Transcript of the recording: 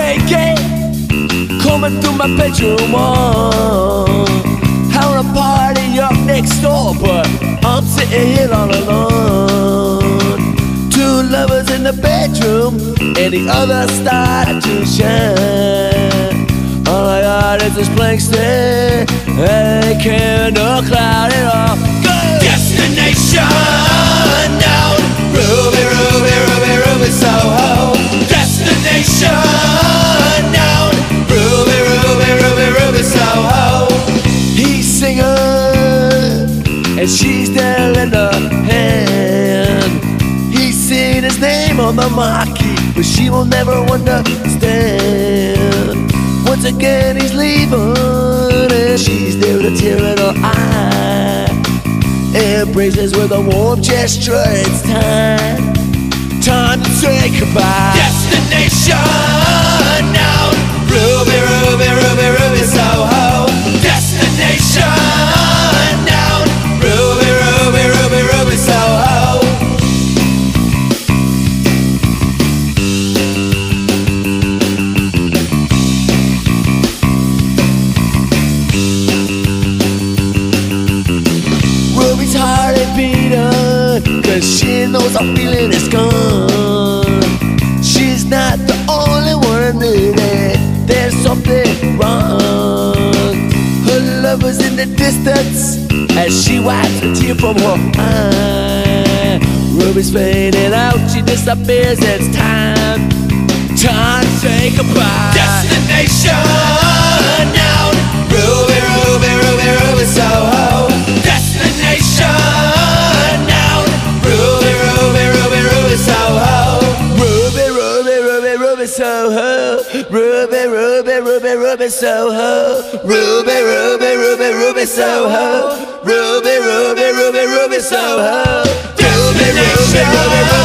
naked, coming through my bedroom wall. Having a party up next door, but I'm sitting here all alone. Two lovers in the bedroom, and the other started to shine. All I got is this blank stare, ain't carrying no cloud at all. Go! Destination down, Ruby, Ruby, Ruby, Ruby, Soho. Destination down, Ruby, Ruby, Ruby, Ruby, Soho. He's singing, and she's there in her hand. He's seen his name on the marquee, but she will never understand. Once again he's leaving, and she's there with a tear in her eye. Embraces with a warm gesture. It's time to say goodbye. Destination now, Ruby, Ruby, Ruby, Ruby, Soho. Destination now, Ruby, Ruby, Ruby, Ruby, Soho. Ruby's heart ain't beating, cause she knows her feeling is gone. She's not the only one admitting it, there's something wrong. Her lover's in the distance as she wipes a tear from her eye. Ruby's fading out, she disappears, it's time to say goodbye. Destination now, Ruby, Ruby, Ruby, Ruby, Soho. Destination now, Ruby, Ruby, Ruby, Ruby, Soho. Ruby, Ruby, Ruby, Ruby, Soho. Ruby, Ruby, Ruby, Ruby, Soho. Ruby, Ruby, Ruby, Ruby, Soho. Ruby, Ruby, Ruby, Ruby, Soho. Ruby, Ruby, Ruby,